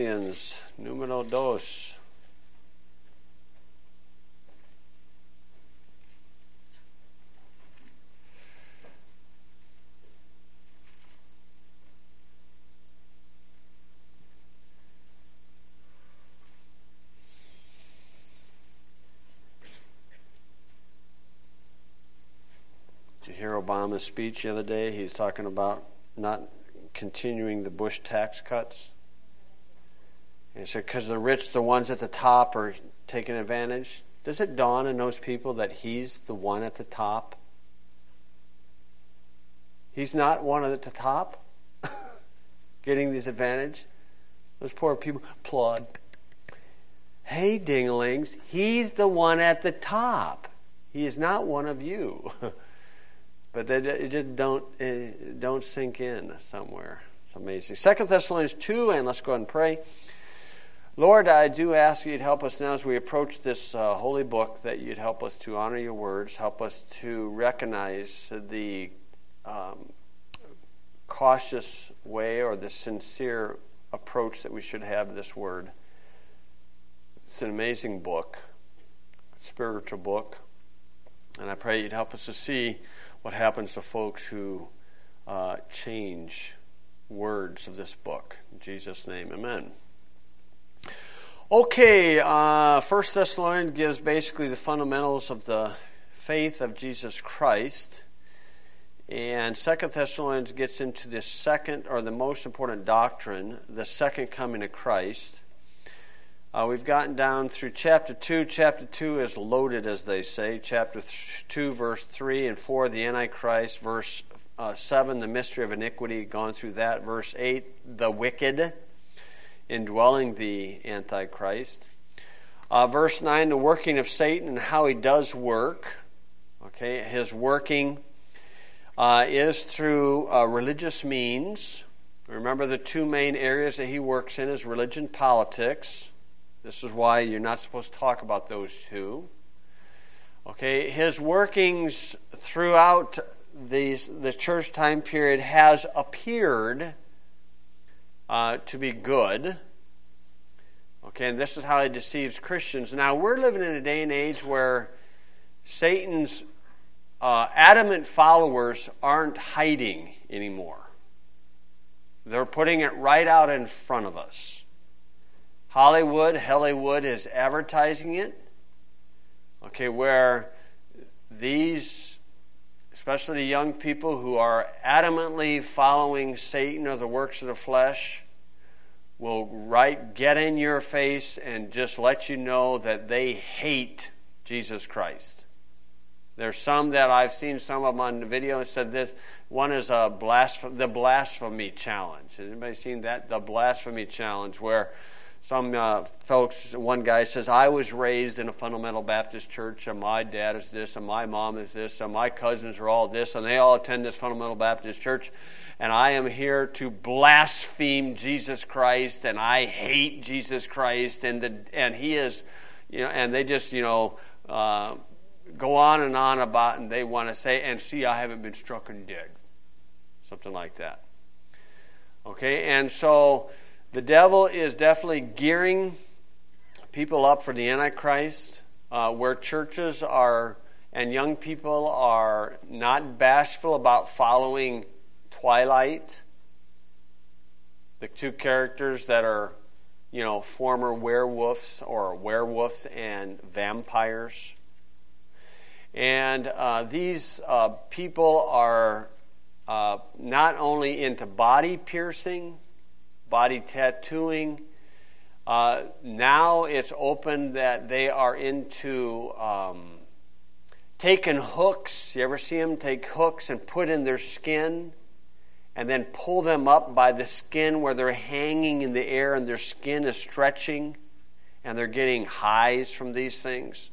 Número dos. Did you hear Obama's speech the other day? He's talking about not continuing the Bush tax cuts. And he said, because the rich, the ones at the top, are taking advantage. Does it dawn on those people that he's the one at the top? He's not one at the top getting this advantage. Those poor people applaud. Hey, dinglings, he's the one at the top. He is not one of you. But they just don't sink in somewhere. It's amazing. 2 Thessalonians 2, and let's go ahead and pray. Lord, I do ask you'd help us now as we approach this holy book, that you'd help us to honor your words, help us to recognize the cautious way or the sincere approach that we should have to this word. It's an amazing book, spiritual book, and I pray you'd help us to see what happens to folks who change words of this book. In Jesus' name, amen. Okay, 1 Thessalonians gives basically the fundamentals of the faith of Jesus Christ. And 2 Thessalonians gets into the second, or the most important doctrine, the second coming of Christ. We've gotten down through chapter 2. Chapter 2 is loaded, as they say. Chapter 2, verse 3 and 4, the Antichrist. Verse 7, the mystery of iniquity, gone through that. Verse 8, the wicked, indwelling the Antichrist. Verse 9, the working of Satan and how he does work. Okay, his working is through religious means. Remember, the two main areas that he works in is religion, politics. This is why you're not supposed to talk about those two. Okay, his workings throughout the church time period has appeared to be good. Okay, and this is how he deceives Christians. Now, we're living in a day and age where Satan's adamant followers aren't hiding anymore. They're putting it right out in front of us. Hollywood is advertising it. Okay, where these, especially the young people who are adamantly following Satan or the works of the flesh, will get in your face and just let you know that they hate Jesus Christ. There's some that I've seen, some of them on the video, and said this. One is the blasphemy challenge. Has anybody seen that? The blasphemy challenge, where some folks, one guy says, I was raised in a fundamental Baptist church, and my dad is this, and my mom is this, and my cousins are all this, and they all attend this fundamental Baptist church, and I am here to blaspheme Jesus Christ, and I hate Jesus Christ, and he is, and they just, go on and on about, and they want to say, and see, I haven't been struck dead. Something like that. Okay, and so the devil is definitely gearing people up for the Antichrist, where churches are and young people are not bashful about following Twilight, the two characters that are, former werewolves and vampires. And these people are not only into body piercing, body tattooing. Now it's open that they are into taking hooks. You ever see them take hooks and put in their skin and then pull them up by the skin where they're hanging in the air and their skin is stretching and they're getting highs from these things?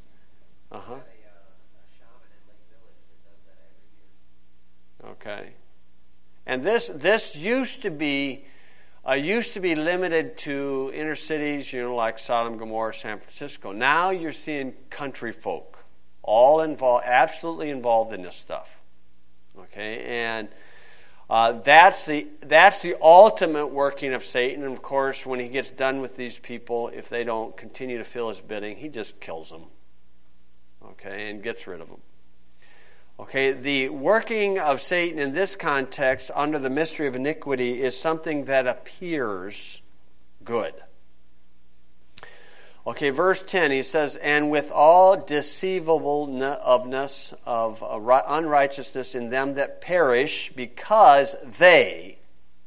Okay. And this used to be limited to inner cities, like Sodom, Gomorrah, San Francisco. Now you're seeing country folk all involved, absolutely involved in this stuff. Okay, and That's the ultimate working of Satan. And of course, when he gets done with these people, if they don't continue to feel his bidding, he just kills them. Okay, and gets rid of them. Okay, the working of Satan in this context under the mystery of iniquity is something that appears good. Okay, verse 10, he says, and with all deceivableness of unrighteousness in them that perish, because they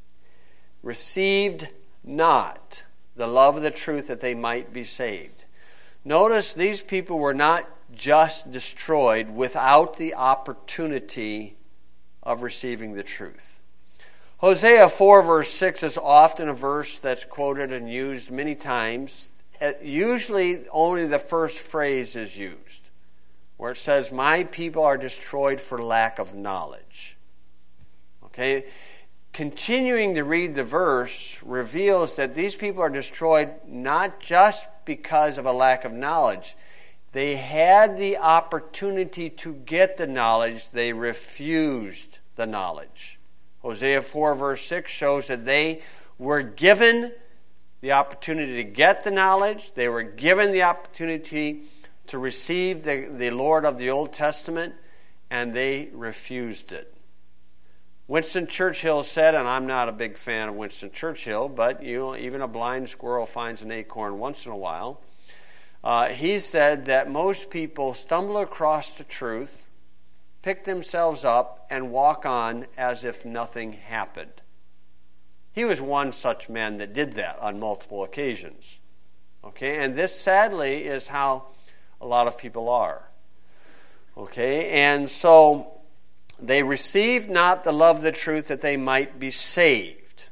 received not the love of the truth that they might be saved. Notice these people were not just destroyed without the opportunity of receiving the truth. Hosea 4 verse 6 is often a verse that's quoted and used many times. Usually only the first phrase is used, where it says, my people are destroyed for lack of knowledge. Okay? Continuing to read the verse reveals that these people are destroyed not just because of a lack of knowledge. They had the opportunity to get the knowledge. They refused the knowledge. Hosea 4 verse 6 shows that they were given the opportunity to get the knowledge. They were given the opportunity to receive the Lord of the Old Testament, and they refused it. Winston Churchill said, and I'm not a big fan of Winston Churchill, but even a blind squirrel finds an acorn once in a while. He said that most people stumble across the truth, pick themselves up, and walk on as if nothing happened. He was one such man that did that on multiple occasions. Okay, and this sadly is how a lot of people are. Okay, and so they received not the love of the truth that they might be saved.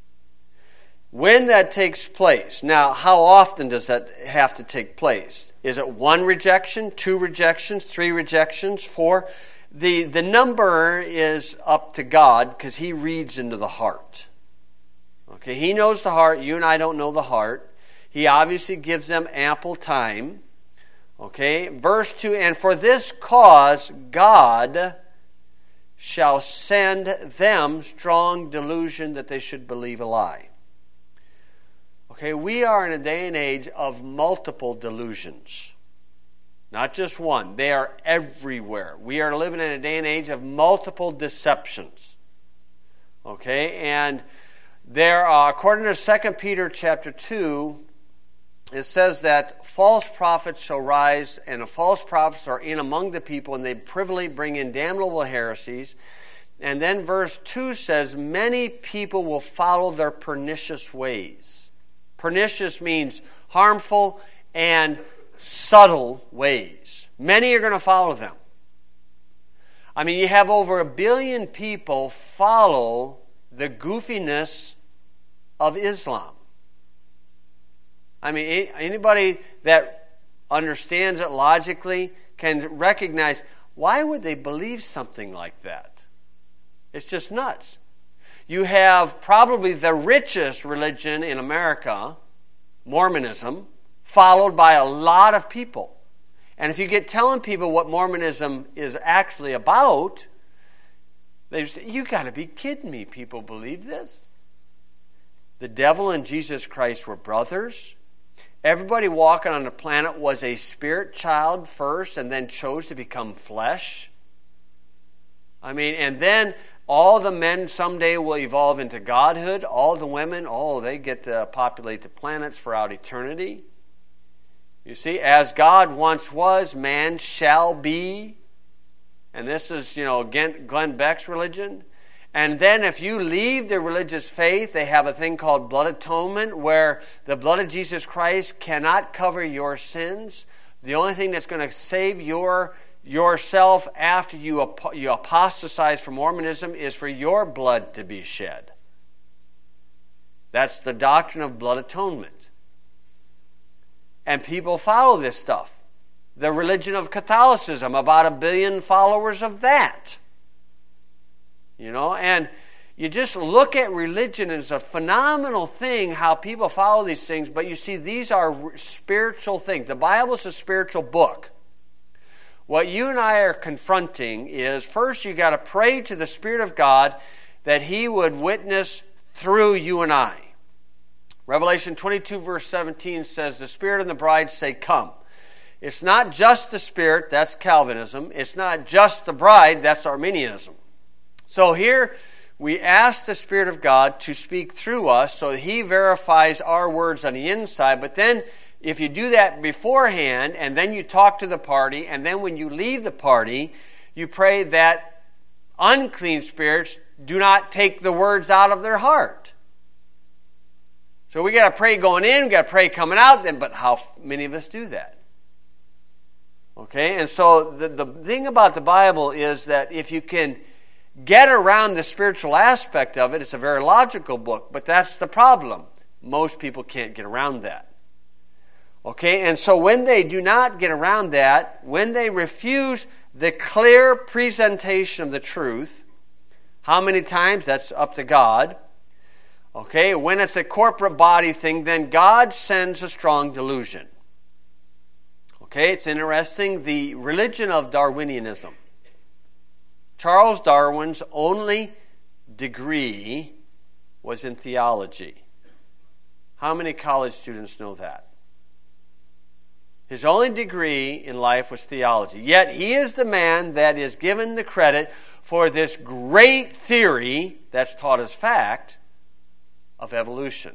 When that takes place, now how often does that have to take place? Is it one rejection, two rejections, three rejections, four? The number is up to God because He reads into the heart. Okay, He knows the heart. You and I don't know the heart. He obviously gives them ample time. Okay, verse 2, and for this cause God shall send them strong delusion that they should believe a lie. Okay, we are in a day and age of multiple delusions. Not just one. They are everywhere. We are living in a day and age of multiple deceptions. Okay, and there are, according to 2 Peter chapter 2, it says that false prophets shall rise, and the false prophets are in among the people, and they privily bring in damnable heresies. And then verse 2 says, many people will follow their pernicious ways. Pernicious means harmful and subtle ways. Many are going to follow them. I mean, you have over 1 billion people follow the goofiness of Islam. I mean, anybody that understands it logically can recognize, why would they believe something like that? It's just nuts. You have probably the richest religion in America, Mormonism, followed by a lot of people. And if you get telling people what Mormonism is actually about, they say, you got to be kidding me, people believe this? The devil and Jesus Christ were brothers. Everybody walking on the planet was a spirit child first and then chose to become flesh. I mean, and then all the men someday will evolve into godhood. All the women, they get to populate the planets throughout eternity. You see, as God once was, man shall be. And this is, Glenn Beck's religion. And then if you leave the religious faith, they have a thing called blood atonement, where the blood of Jesus Christ cannot cover your sins. The only thing that's going to save yourself after you apostatize from Mormonism is for your blood to be shed. That's the doctrine of blood atonement. And people follow this stuff. The religion of Catholicism, about 1 billion followers of that. And you just look at religion, and it's a phenomenal thing how people follow these things, but you see, these are spiritual things. The Bible is a spiritual book. What you and I are confronting is, first you got to pray to the Spirit of God, that he would witness through you and I. Revelation 22 verse 17 says, the Spirit and the bride say, come. It's not just the Spirit, that's Calvinism. It's not just the bride, that's Arminianism. So here we ask the Spirit of God to speak through us so that he verifies our words on the inside. But then if you do that beforehand and then you talk to the party and then when you leave the party, you pray that unclean spirits do not take the words out of their heart. So we got to pray going in, we got to pray coming out, then. But how many of us do that? Okay, and so the thing about the Bible is that if you can get around the spiritual aspect of it, it's a very logical book, but that's the problem. Most people can't get around that. Okay, and so when they do not get around that, when they refuse the clear presentation of the truth, how many times? That's up to God. Okay, when it's a corporate body thing, then God sends a strong delusion. Okay, it's interesting, the religion of Darwinianism. Charles Darwin's only degree was in theology. How many college students know that? His only degree in life was theology. Yet he is the man that is given the credit for this great theory that's taught as fact of evolution.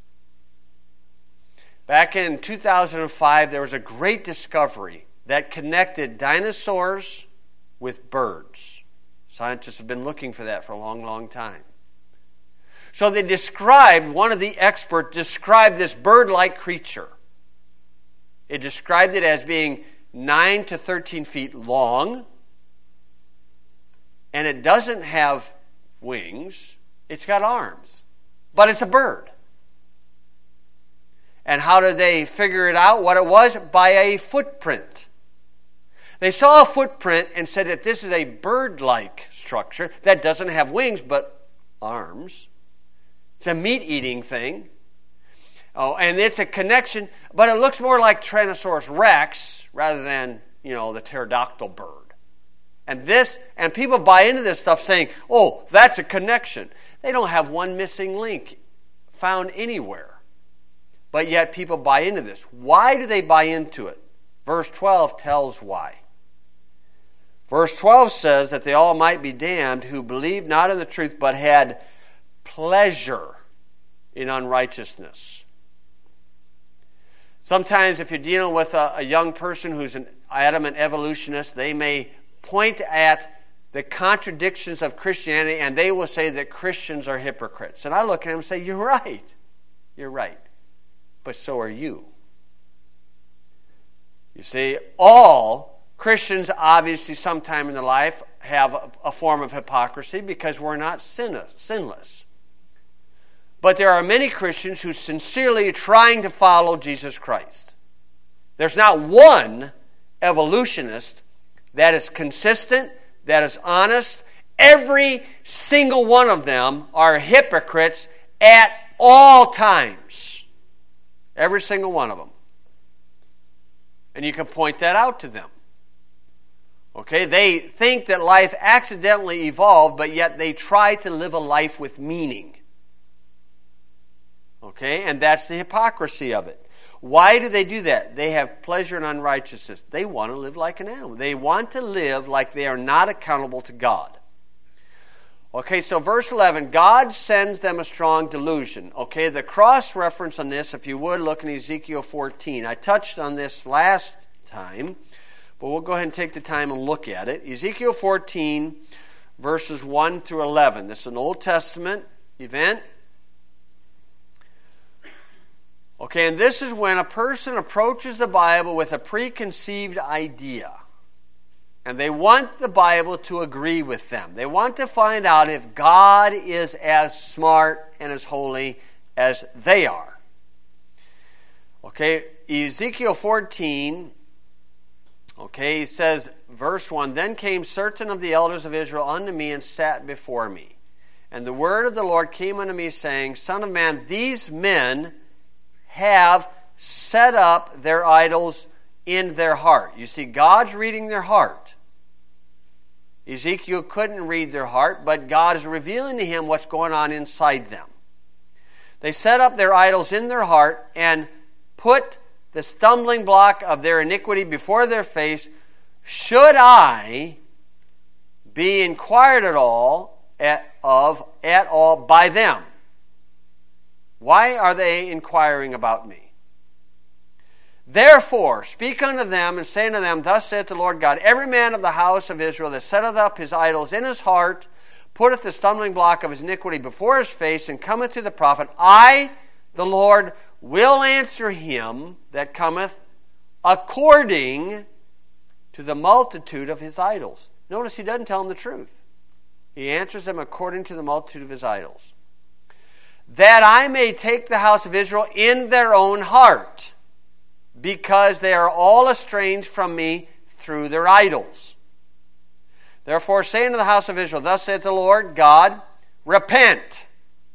Back in 2005, there was a great discovery that connected dinosaurs with birds. Scientists have been looking for that for a long, long time. So they described, one of the experts described this bird-like creature. It described it as being 9 to 13 feet long, and it doesn't have wings, it's got arms. But it's a bird. And how did they figure it out what it was? By a footprint. They saw a footprint and said that this is a bird-like structure that doesn't have wings but arms. It's a meat-eating thing. Oh, and it's a connection, but it looks more like Tyrannosaurus rex rather than, the pterodactyl bird. And people buy into this stuff saying, oh, that's a connection. They don't have one missing link found anywhere. But yet people buy into this. Why do they buy into it? Verse 12 tells why. Verse 12 says that they all might be damned who believed not in the truth but had pleasure in unrighteousness. Sometimes if you're dealing with a young person who's an adamant evolutionist, they may point at the contradictions of Christianity and they will say that Christians are hypocrites. And I look at them and say, you're right. You're right. But so are you. You see, all Christians obviously sometime in their life have a form of hypocrisy because we're not sinless. But there are many Christians who sincerely are trying to follow Jesus Christ. There's not one evolutionist that is consistent, that is honest. Every single one of them are hypocrites at all times. Every single one of them. And you can point that out to them. Okay, they think that life accidentally evolved, but yet they try to live a life with meaning. Okay, and that's the hypocrisy of it. Why do they do that? They have pleasure in unrighteousness. They want to live like an animal. They want to live like they are not accountable to God. Okay, so verse 11, God sends them a strong delusion. Okay, the cross-reference on this, if you would, look in Ezekiel 14. I touched on this last time, but we'll go ahead and take the time and look at it. Ezekiel 14, verses 1 through 11. This is an Old Testament event. Okay, and this is when a person approaches the Bible with a preconceived idea. And they want the Bible to agree with them. They want to find out if God is as smart and as holy as they are. Okay, Ezekiel 14, okay, he says, verse 1, Then came certain of the elders of Israel unto me and sat before me. And the word of the Lord came unto me, saying, Son of man, these men have set up their idols in their heart. You see, God's reading their heart. Ezekiel couldn't read their heart, but God is revealing to him what's going on inside them. They set up their idols in their heart and put the stumbling block of their iniquity before their face. Should I be inquired at all by them? Why are they inquiring about me? Therefore, speak unto them and say unto them, Thus saith the Lord God, Every man of the house of Israel that setteth up his idols in his heart, putteth the stumbling block of his iniquity before his face, and cometh to the prophet, I, the Lord, will answer him that cometh according to the multitude of his idols. Notice he doesn't tell them the truth. He answers them according to the multitude of his idols. That I may take the house of Israel in their own heart, because they are all estranged from me through their idols. Therefore say unto the house of Israel, Thus saith the Lord God, Repent,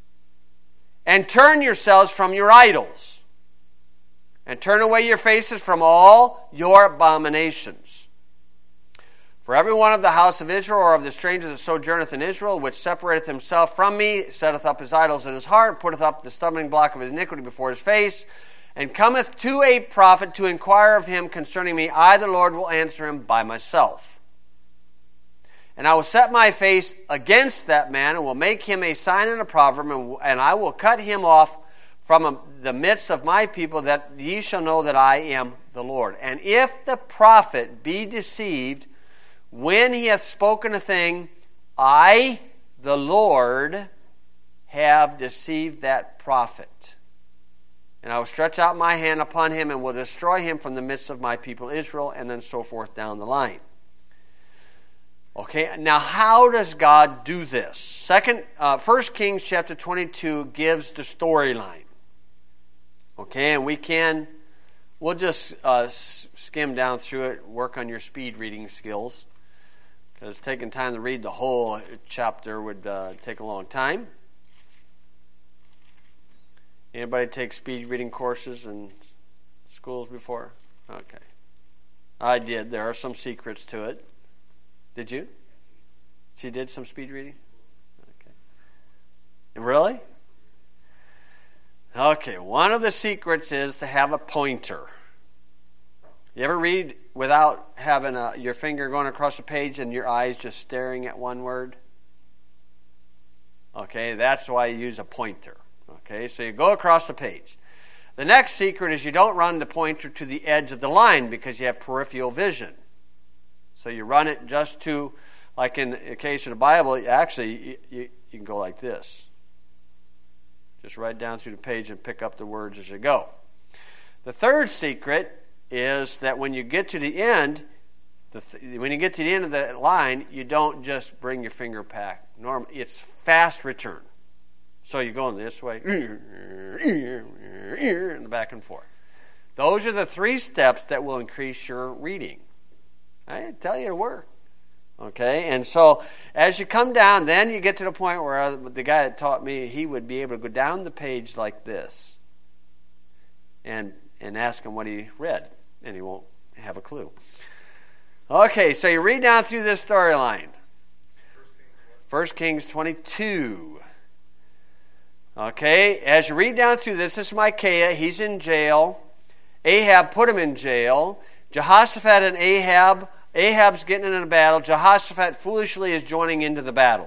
and turn yourselves from your idols, and turn away your faces from all your abominations. For every one of the house of Israel, or of the stranger that sojourneth in Israel, which separateth himself from me, setteth up his idols in his heart, putteth up the stumbling block of his iniquity before his face, and cometh to a prophet to inquire of him concerning me, I, the Lord, will answer him by myself. And I will set my face against that man, and will make him a sign and a proverb, and I will cut him off from the midst of my people, that ye shall know that I am the Lord. And if the prophet be deceived, when he hath spoken a thing, I, the Lord, have deceived that prophet. And I will stretch out my hand upon him and will destroy him from the midst of my people Israel, and then so forth down the line. Okay, now how does God do this? 1 Kings chapter 22 gives the storyline. Okay, and we'll just skim down through it, work on your speed reading skills, because taking time to read the whole chapter would take a long time. Anybody take speed reading courses in schools before? Okay. I did. There are some secrets to it. Did you? She did some speed reading? Okay. Really? Okay. One of the secrets is to have a pointer. You ever read without having your finger going across the page and your eyes just staring at one word? Okay, that's why you use a pointer. Okay, so you go across the page. The next secret is you don't run the pointer to the edge of the line because you have peripheral vision. So you run it just to, like in the case of the Bible, actually you can go like this. Just right down through the page and pick up the words as you go. The third secret is that when you get to the end, of the line, you don't just bring your finger back. Normally, it's fast return. So you're going this way, and back and forth. Those are the 3 steps that will increase your reading. I tell you to work. Okay, and so as you come down, then you get to the point where the guy that taught me, he would be able to go down the page like this and ask him what he read, and he won't have a clue. Okay, so you read down through this storyline. 1 Kings 22. Okay, as you read down through this is Micaiah. He's in jail. Ahab put him in jail. Jehoshaphat and Ahab's getting in a battle. Jehoshaphat foolishly is joining into the battle.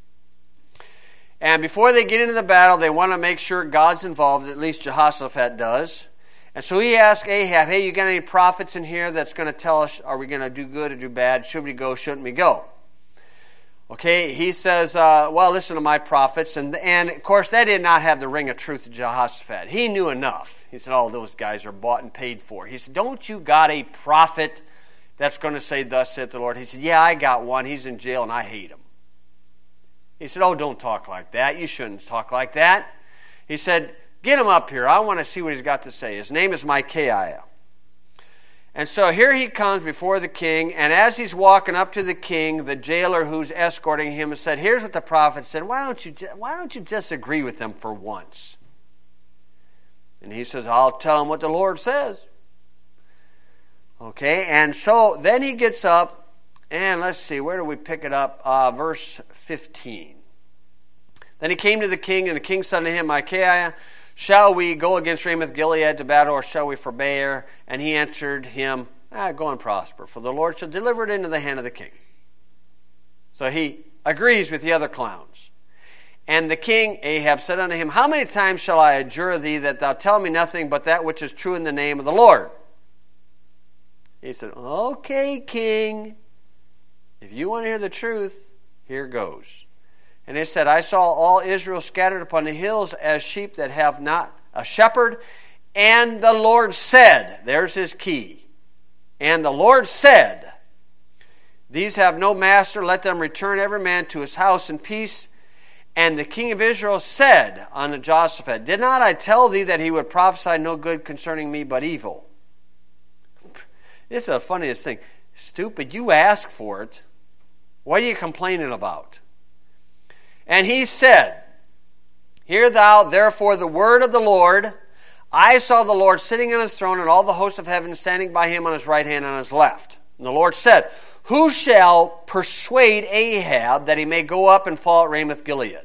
And before they get into the battle, they want to make sure God's involved, at least Jehoshaphat does. And so he asks Ahab, hey, you got any prophets in here that's going to tell us, are we going to do good or do bad? Should we go, shouldn't we go? Okay, he says, well, listen to my prophets. And of course, they did not have the ring of truth to Jehoshaphat. He knew enough. He said, oh, those guys are bought and paid for. He said, don't you got a prophet that's going to say, thus saith the Lord? He said, yeah, I got one. He's in jail and I hate him. He said, oh, don't talk like that. You shouldn't talk like that. He said, get him up here. I want to see what he's got to say. His name is Micaiah. And so here he comes before the king, and as he's walking up to the king, the jailer who's escorting him said, here's what the prophet said, why don't you just agree with them for once? And he says, I'll tell him what the Lord says. Okay, and so then he gets up And let's see, where do we pick it up? Verse 15. Then he came to the king, and the king said to him, Micaiah, shall we go against Ramoth Gilead to battle, or shall we forbear? And he answered him, go and prosper, for the Lord shall deliver it into the hand of the king. So he agrees with the other clowns. And the king Ahab said unto him, how many times shall I adjure thee that thou tell me nothing but that which is true in the name of the Lord? He said, okay, king, if you want to hear the truth, here goes. And he said, I saw all Israel scattered upon the hills as sheep that have not a shepherd. And the Lord said, there's his key. And the Lord said, these have no master, let them return every man to his house in peace. And the king of Israel said unto Jehoshaphat, did not I tell thee that he would prophesy no good concerning me but evil? This is the funniest thing. Stupid, you asked for it. What are you complaining about? And he said, hear thou therefore the word of the Lord. I saw the Lord sitting on his throne, and all the hosts of heaven standing by him on his right hand and on his left. And the Lord said, who shall persuade Ahab that he may go up and fall at Ramoth Gilead?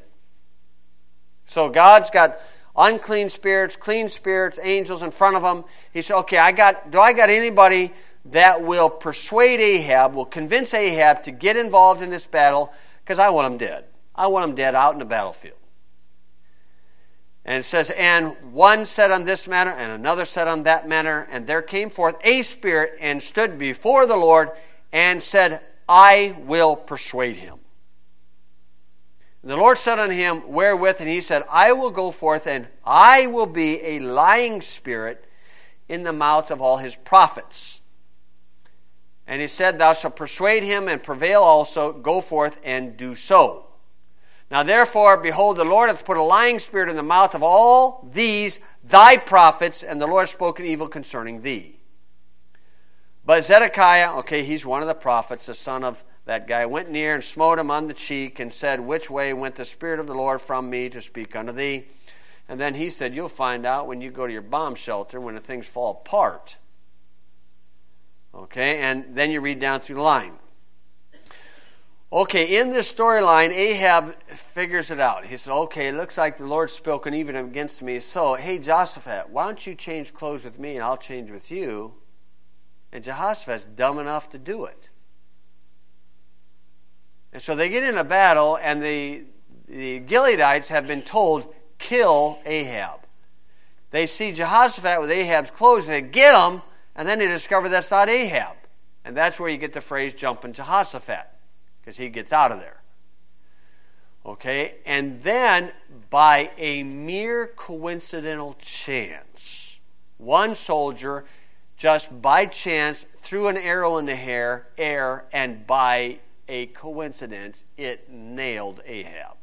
So God's got unclean spirits, clean spirits, angels in front of him. He said, okay, do I got anybody that will persuade Ahab, will convince Ahab to get involved in this battle, because I want him dead. I want him dead out in the battlefield. And it says, and one said on this manner, and another said on that manner, and there came forth a spirit and stood before the Lord and said, I will persuade him. And the Lord said unto him, wherewith? And he said, I will go forth, and I will be a lying spirit in the mouth of all his prophets. And he said, thou shalt persuade him and prevail also. Go forth and do so. Now therefore, behold, the Lord hath put a lying spirit in the mouth of all these thy prophets, and the Lord hath spoken evil concerning thee. But Zedekiah, okay, he's one of the prophets, the son of that guy, went near and smote him on the cheek and said, which way went the Spirit of the Lord from me to speak unto thee? And then he said, you'll find out when you go to your bomb shelter when the things fall apart. Okay, and then you read down through the line. Okay, in this storyline, Ahab figures it out. He said, okay, it looks like the Lord's spoken even against me. So, hey, Jehoshaphat, why don't you change clothes with me and I'll change with you? And Jehoshaphat's dumb enough to do it. And so they get in a battle, and the Gileadites have been told, kill Ahab. They see Jehoshaphat with Ahab's clothes, and they get him, and then they discover that's not Ahab. And that's where you get the phrase, jumping Jehoshaphat, because he gets out of there. Okay, and then by a mere coincidental chance, one soldier just by chance threw an arrow in the air, and by a coincidence, it nailed Ahab.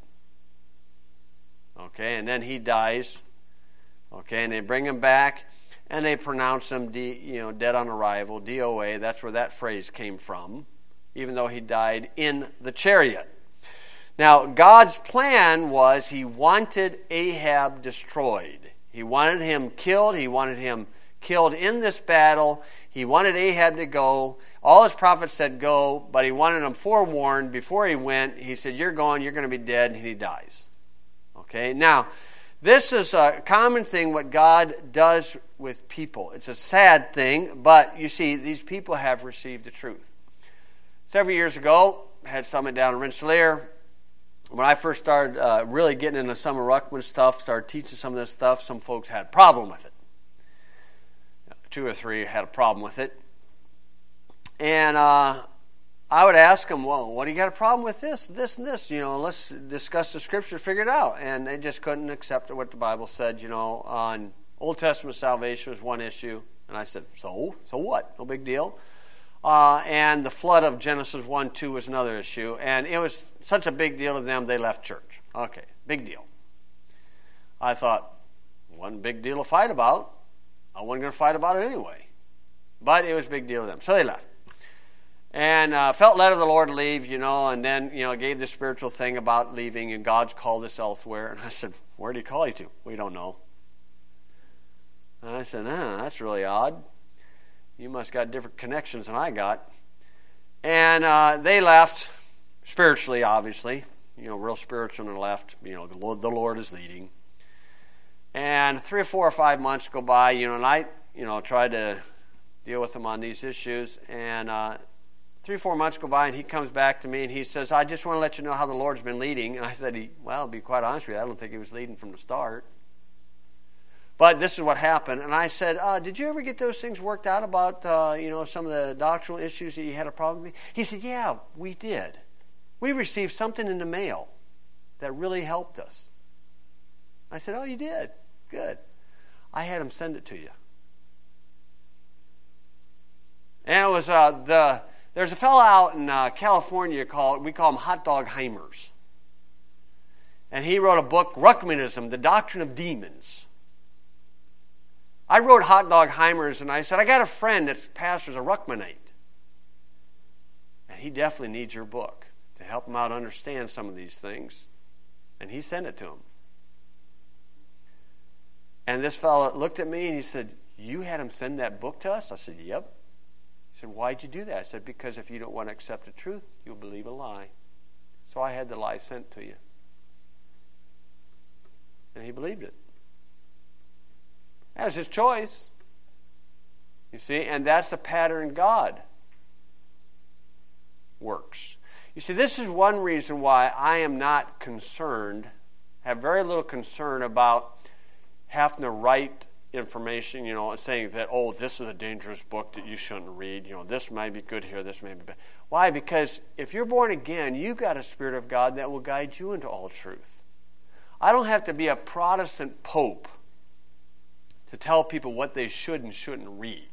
Okay, and then he dies. Okay, and they bring him back, and they pronounce him dead on arrival, DOA. That's where that phrase came from, even though he died in the chariot. Now, God's plan was he wanted Ahab destroyed. He wanted him killed. He wanted him killed in this battle. He wanted Ahab to go. All his prophets said go, but he wanted him forewarned before he went. He said, you're going to be dead, and he dies. Okay, now, this is a common thing what God does with people. It's a sad thing, but you see, these people have received the truth. Several years ago, I had someone down in Rensselaer. When I first started really getting into some of Ruckman stuff, started teaching some of this stuff, some folks had a problem with it. 2 or 3 had a problem with it. And I would ask them, well, what do you got a problem with this, and this? Let's discuss the scripture, figure it out. And they just couldn't accept what the Bible said, on Old Testament salvation was one issue. And I said, so what? No big deal. And the flood of Genesis 1-2 was another issue. And it was such a big deal to them, they left church. Okay, big deal. I thought, one big deal to fight about. I wasn't going to fight about it anyway. But it was a big deal to them. So they left. And felt led of the Lord to leave, and then, gave the spiritual thing about leaving, and God's called us elsewhere. And I said, where did he call you to? We don't know. And I said, that's really odd. You must got different connections than I got. And they left, spiritually, obviously. Real spiritual and left. The Lord is leading. And 3 or 4 or 5 months go by, and I, tried to deal with him on these issues. And 3 or 4 months go by, and he comes back to me, and he says, I just want to let you know how the Lord's been leading. And I said, well, to be quite honest with you, I don't think he was leading from the start. But this is what happened. And I said, did you ever get those things worked out about, some of the doctrinal issues that you had a problem with? He said, yeah, we did. We received something in the mail that really helped us. I said, oh, you did? Good. I had him send it to you. And it was there's a fellow out in California we call him Hot Dog Heimers. And he wrote a book, Ruckmanism, The Doctrine of Demons. I wrote Hot Dog Heimers, and I said, I got a friend that pastors a Ruckmanite. And he definitely needs your book to help him out understand some of these things. And he sent it to him. And this fellow looked at me and he said, you had him send that book to us? I said, yep. He said, why'd you do that? I said, because if you don't want to accept the truth, you'll believe a lie. So I had the lie sent to you. And he believed it. That was his choice. You see, and that's the pattern God works. You see, this is one reason why I am not concerned, have very little concern about having to write information, and saying that, oh, this is a dangerous book that you shouldn't read. This may be good here, this may be bad. Why? Because if you're born again, you've got a Spirit of God that will guide you into all truth. I don't have to be a Protestant pope to tell people what they should and shouldn't read.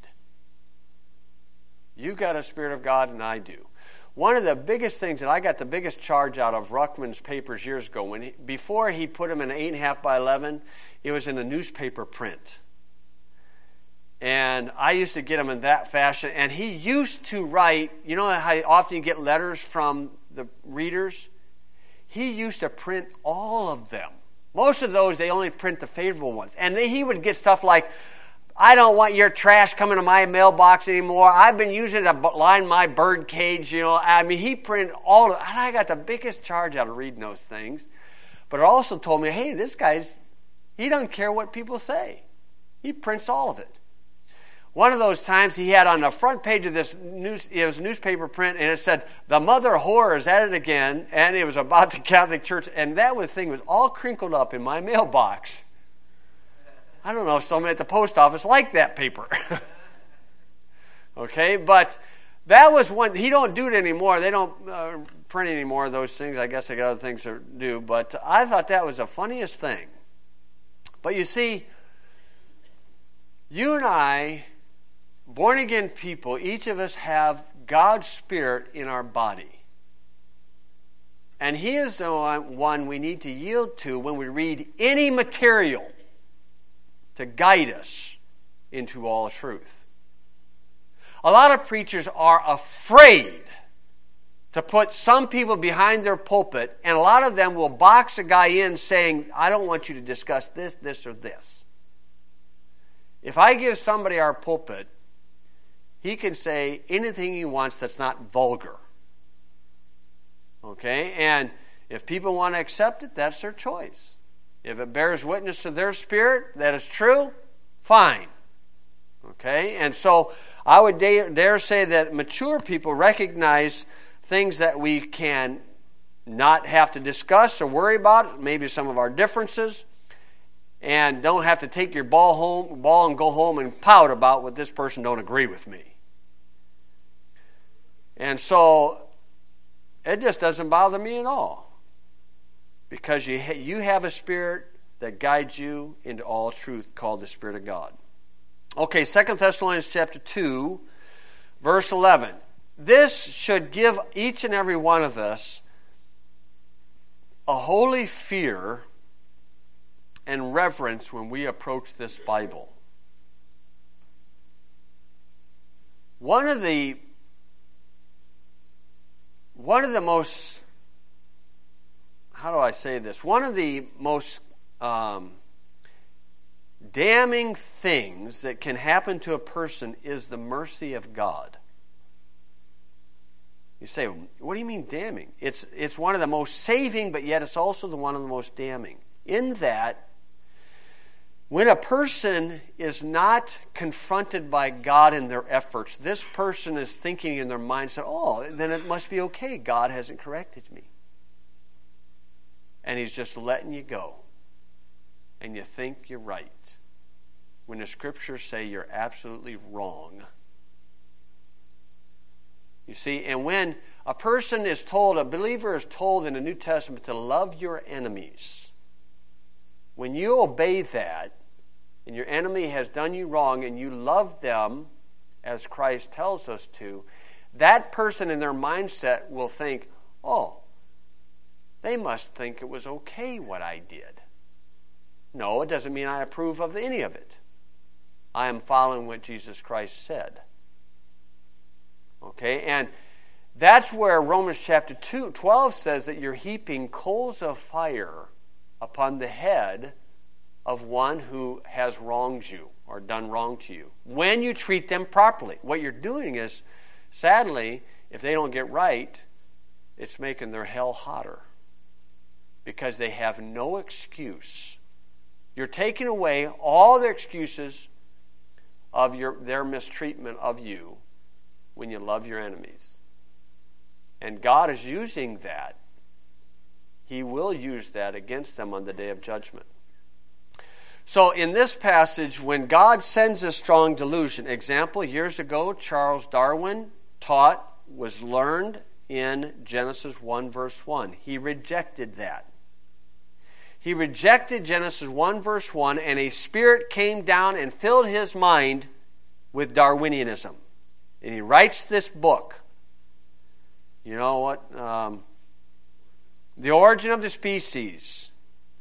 You've got a Spirit of God, and I do. One of the biggest things that I got the biggest charge out of Ruckman's papers years ago, before he put them in 8.5 by 11, it was in a newspaper print. And I used to get them in that fashion. And he used to write, you know how often you get letters from the readers? He used to print all of them. Most of those, they only print the favorable ones. And he would get stuff like, I don't want your trash coming to my mailbox anymore. I've been using it to line my bird cage. He printed all of it. And I got the biggest charge out of reading those things. But it also told me, hey, this guy's, he doesn't care what people say. He prints all of it. One of those times he had on the front page of this newspaper print, and it said, the mother whore is at it again, and it was about the Catholic Church. And that thing was all crinkled up in my mailbox. I don't know if someone at the post office liked that paper. Okay, but that was one. He don't do it anymore. They don't print any more of those things. I guess they got other things to do. But I thought that was the funniest thing. But you see, you and I, born again people, each of us have God's Spirit in our body. And He is the one we need to yield to when we read any material to guide us into all truth. A lot of preachers are afraid to put some people behind their pulpit, and a lot of them will box a guy in saying, I don't want you to discuss this, this, or this. If I give somebody our pulpit, he can say anything he wants that's not vulgar. Okay? And if people want to accept it, that's their choice. If it bears witness to their spirit that is true, fine. Okay? And so I would dare say that mature people recognize things that we can not have to discuss or worry about, maybe some of our differences, and don't have to take your ball and go home and pout about what this person don't agree with me. And so it just doesn't bother me at all. Because you have a Spirit that guides you into all truth called the Spirit of God. Okay, 2 Thessalonians chapter 2, verse 11. This should give each and every one of us a holy fear and reverence when we approach this Bible. One of the most, how do I say this? One of the most damning things that can happen to a person is the mercy of God. You say, what do you mean damning? It's one of the most saving, but yet it's also one of the most damning. In that, when a person is not confronted by God in their efforts, this person is thinking in their mindset, oh, then it must be okay. God hasn't corrected me. And he's just letting you go. And you think you're right. When the scriptures say you're absolutely wrong. You see, and when a person is told, a believer is told in the New Testament to love your enemies, when you obey that, and your enemy has done you wrong, and you love them, as Christ tells us to, that person in their mindset will think, oh, they must think it was okay what I did. No, it doesn't mean I approve of any of it. I am following what Jesus Christ said. Okay, and that's where Romans chapter 12 says that you're heaping coals of fire upon the head of one who has wronged you or done wrong to you. When you treat them properly, what you're doing is, sadly, if they don't get right, it's making their hell hotter because they have no excuse. You're taking away all their excuses of their mistreatment of you when you love your enemies. And God is using that. He will use that against them on the day of judgment. So in this passage, when God sends a strong delusion, example, years ago, Charles Darwin was learned in Genesis 1 verse 1. He rejected that. He rejected Genesis 1 verse 1, and a spirit came down and filled his mind with Darwinianism. And he writes this book. You know what? The Origin of the Species.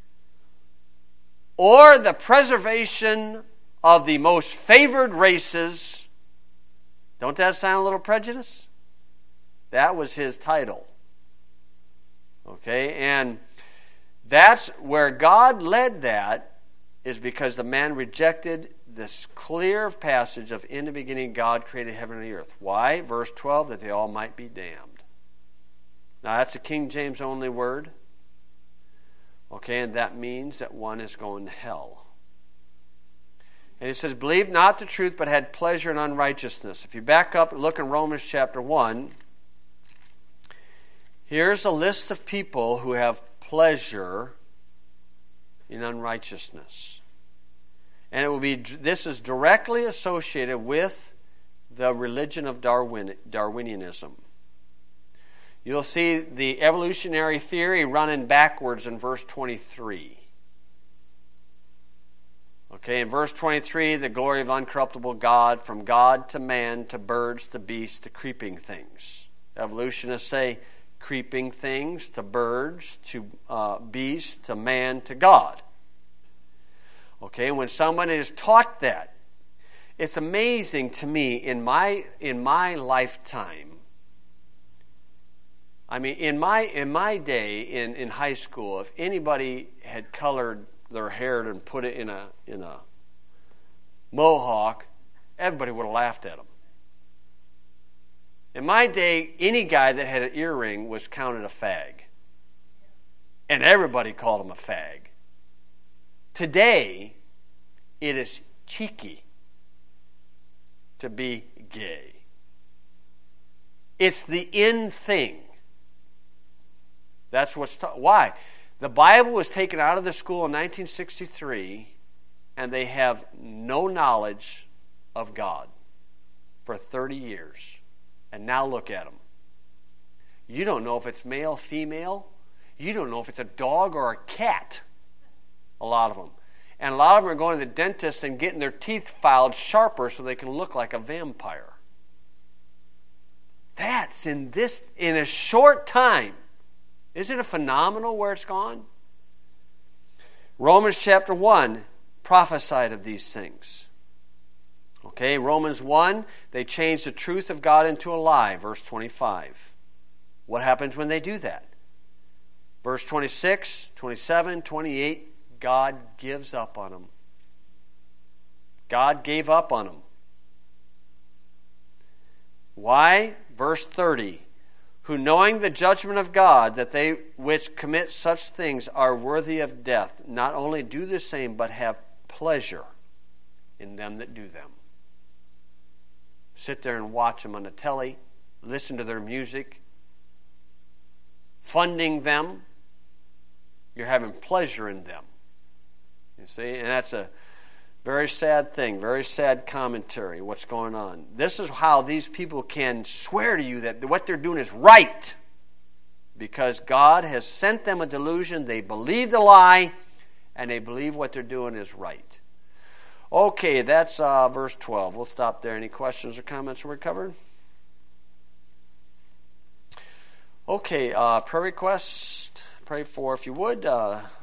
Or the Preservation of the Most Favored Races. Don't that sound a little prejudiced? That was his title. Okay, and that's where God led that, is because the man rejected this clear passage of in the beginning God created heaven and the earth. Why? Verse 12, that they all might be damned. Now that's a King James only word. Okay, and that means that one is going to hell. And he says, believe not the truth, but had pleasure in unrighteousness. If you back up and look in Romans chapter 1, here's a list of people who have pleasure in unrighteousness. And this is directly associated with the religion of Darwinianism. You'll see the evolutionary theory running backwards in verse 23. Okay, in verse 23, the glory of uncorruptible God, from God to man, to birds, to beasts, to creeping things. Evolutionists say creeping things, to birds, to beasts, to man, to God. Okay, when someone is taught that, it's amazing to me in my lifetime. I mean, in my day in high school, if anybody had colored their hair and put it in a mohawk, everybody would have laughed at them. In my day, any guy that had an earring was counted a fag, and everybody called him a fag. Today, it is cheeky to be gay. It's the in thing. That's what's taught. Why? The Bible was taken out of the school in 1963, and they have no knowledge of God for 30 years. And now look at them. You don't know if it's male, female. You don't know if it's a dog or a cat. A lot of them. And a lot of them are going to the dentist and getting their teeth filed sharper so they can look like a vampire. That's in a short time. Isn't it phenomenal where it's gone? Romans chapter 1 prophesied of these things. Okay, Romans 1, they changed the truth of God into a lie, verse 25. What happens when they do that? Verse 26, 27, 28, God gives up on them. God gave up on them. Why? Verse 30. who knowing the judgment of God, that they which commit such things are worthy of death, not only do the same, but have pleasure in them that do them. Sit there and watch them on the telly, listen to their music, funding them. You're having pleasure in them. You see, and that's a very sad thing, very sad commentary, what's going on. This is how these people can swear to you that what they're doing is right. Because God has sent them a delusion, they believe the lie, and they believe what they're doing is right. Okay, that's verse 12. We'll stop there. Any questions or comments we're covered? Okay, prayer request. Pray for, if you would,